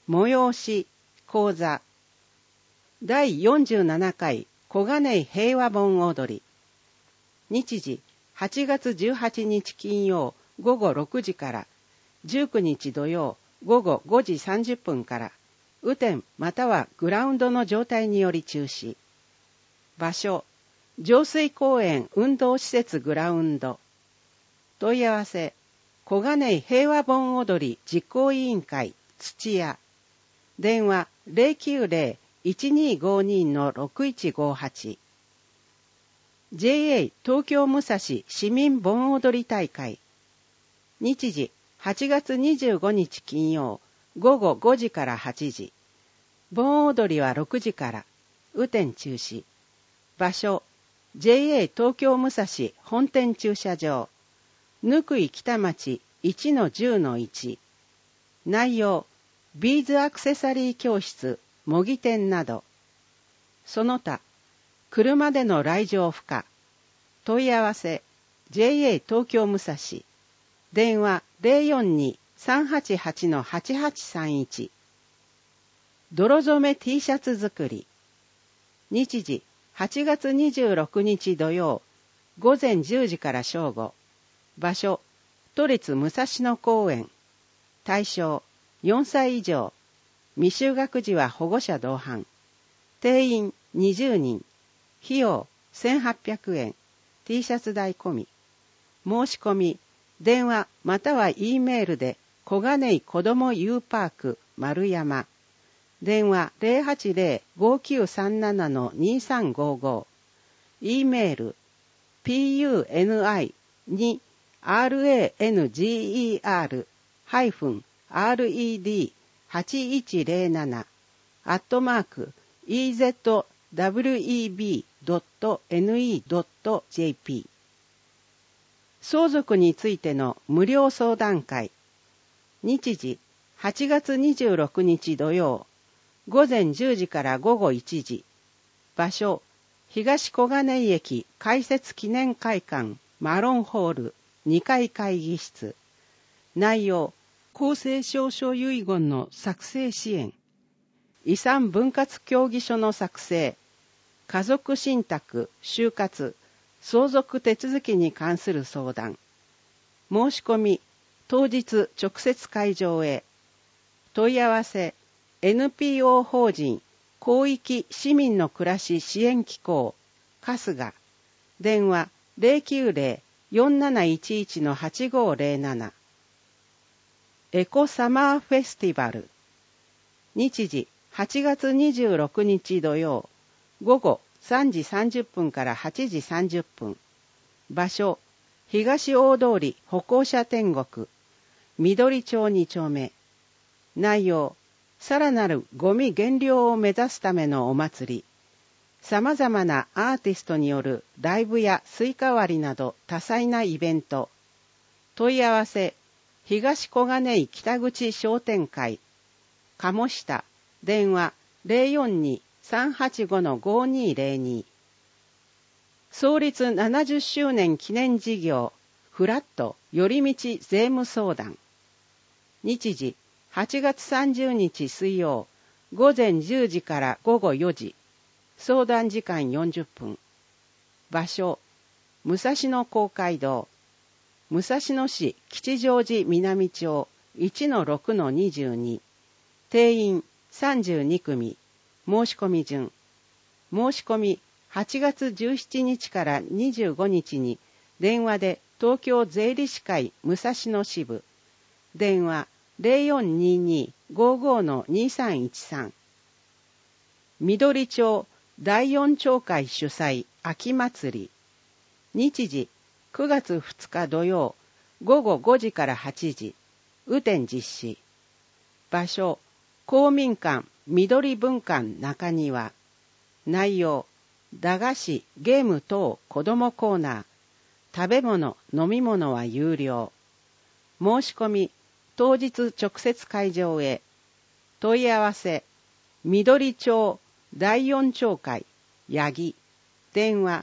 催し、講座。第47回小金井平和盆踊り。日時、8月18日金曜午後6時から、19日土曜午後5時30分から、雨天またはグラウンドの状態により中止。場所、上水公園運動施設グラウンド。問い合わせ、小金井平和盆踊り実行委員会土屋。電話 090-1252-6158。JA 東京武蔵市民盆踊り大会。日時、8月25日金曜午後5時から8時。盆踊りは6時から。雨天中止。場所、JA 東京武蔵本店駐車場。ぬくい北町 1-10-1。内容、ビーズアクセサリー教室、模擬店など。その他、車での来場不可。問い合わせ、JA 東京武蔵。電話 042-388-8831。泥染め T シャツ作り。日時、8月26日土曜、午前10時から正午。場所、都立武蔵野公園。対象、4歳以上。未就学児は保護者同伴。定員20人。費用1800円。T シャツ代込み。申し込み、電話または E メールで小金井子ども U パーク丸山。電話 080-5937-2355。E メール punei-red-81-red-ezweb.ne.jp。 相続についての無料相談会。日時、8月26日土曜、午前10時から午後1時。場所、東小金井駅開設記念会館マロンホール2階会議室。内容、公正証書遺言の作成支援。遺産分割協議書の作成。家族信託、終活、相続手続きに関する相談。申し込み、当日直接会場へ。問い合わせ、NPO 法人広域市民の暮らし支援機構春日。電話 090-4711-8507。エコサマーフェスティバル。日時、8月26日土曜、午後3時30分から8時30分。場所、東大通り歩行者天国、緑町2丁目。内容、さらなるゴミ減量を目指すためのお祭り。様々なアーティストによるライブやスイカ割りなど多彩なイベント。問い合わせ、東小金井北口商店会。鴨下、電話 042-385-5202。創立70周年記念事業、フラット寄り道税務相談。日時、8月30日水曜、午前10時から午後4時。相談時間40分。場所、武蔵野公会堂。武蔵野市吉祥寺南町 1-6-22。定員32組。申し込み順。申し込み、8月17日から25日に電話で東京税理士会武蔵野支部。電話0422-55-2313。緑町第四町会主催秋祭り。日時、9月2日土曜、午後5時から8時。雨天実施。場所、公民館緑文館中庭。内容、駄菓子、ゲーム等子どもコーナー。食べ物、飲み物は有料。申し込み、当日直接会場へ。問い合わせ、緑町第四町会八木。電話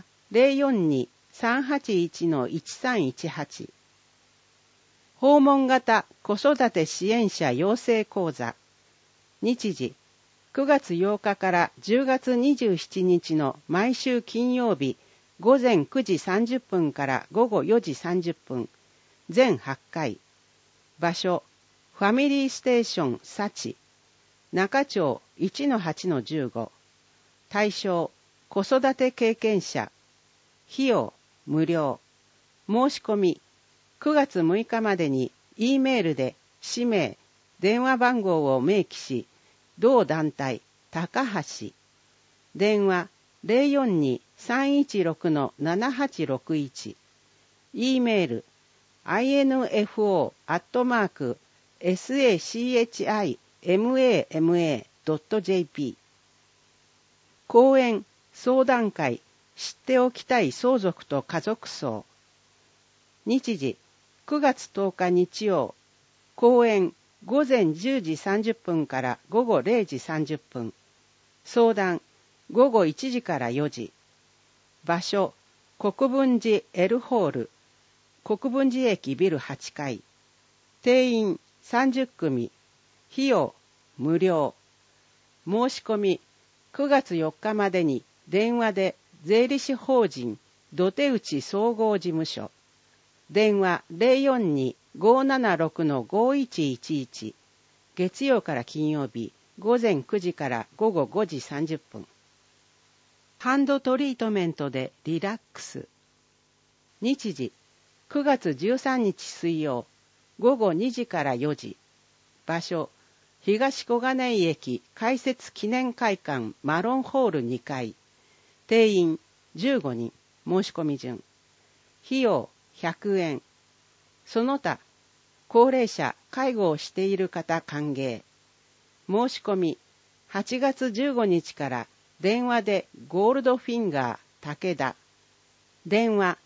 042-381-1318。訪問型子育て支援者養成講座。 日時、9月8日から10月27日の毎週金曜日、午前9時30分から午後4時30分、全8回。場所、ファミリーステーション幸、中町 1-8-15。対象、子育て経験者。費用、無料。申し込み、9月6日までに E メールで氏名、電話番号を明記し、同団体、高橋。電話、042-316-7861。E メール、info@sachimama.jp。講演、相談会、知っておきたい相続と家族葬。日時、9月10日日曜。講演、午前10時30分から午後0時30分。相談、午後1時から4時。場所、国分寺 L ホール。国分寺駅ビル8階。定員30組。費用無料。申し込み9月4日までに電話で税理士法人土手内総合事務所。電話 042-576-5111。月曜から金曜日午前9時から午後5時30分。ハンドトリートメントでリラックス。日時、9月13日水曜、午後2時から4時。場所、東小金井駅開設記念会館マロンホール2階。定員15人、申し込み順。費用100円。その他、高齢者、介護をしている方歓迎。申し込み、8月15日から電話でゴールドフィンガー武田。電話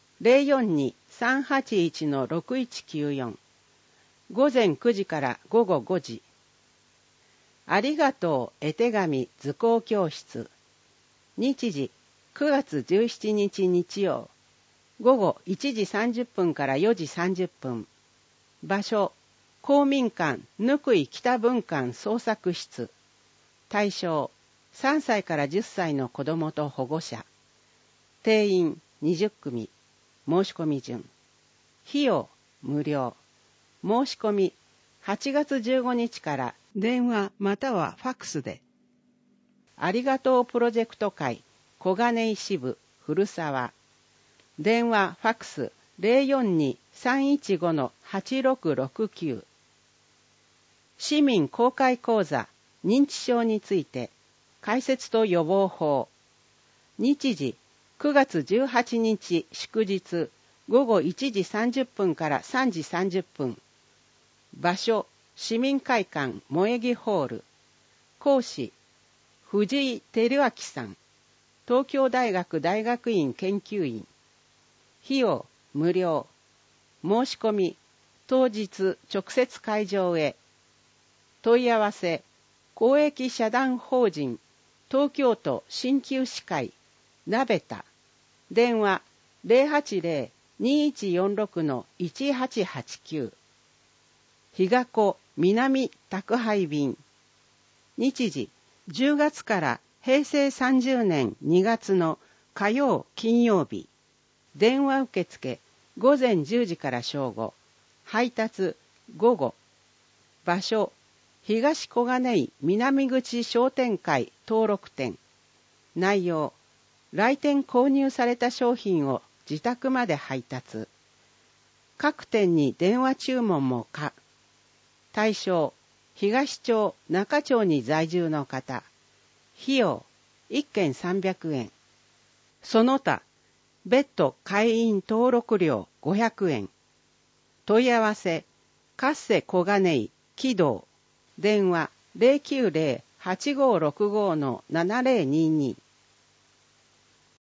042-381-6194。午前9時から午後5時。ありがとう絵手紙図工教室。日時9月17日日曜。午後1時30分から4時30分。場所、公民館ぬくい北分館創作室。対象、3歳から10歳の子どもと保護者。定員20組。申し込み順。費用無料。申し込み8月15日から電話またはファックスで。ありがとうプロジェクト会小金井支部古沢。電話ファックス 042-315-8669。市民公開講座認知症について解説と予防法。日時9月18日祝日午後1時30分から3時30分。場所、市民会館萌木ホール。講師、藤井照明さん。東京大学大学院研究員。費用無料。申し込み当日直接会場へ。問い合わせ、公益社団法人東京都鍼灸師会鍋田。電話080-2146-1889。日が子南宅配便。日時10月から平成30年2月の火曜金曜日。電話受付午前10時から正午。配達午後。場所、東小金井南口商店会登録店。内容、来店購入された商品を自宅まで配達。各店に電話注文も可。対象、東町中町に在住の方。費用1件300円。その他、別途会員登録料500円。問い合わせ、カッセ小金井木道。電話090-8565-7022。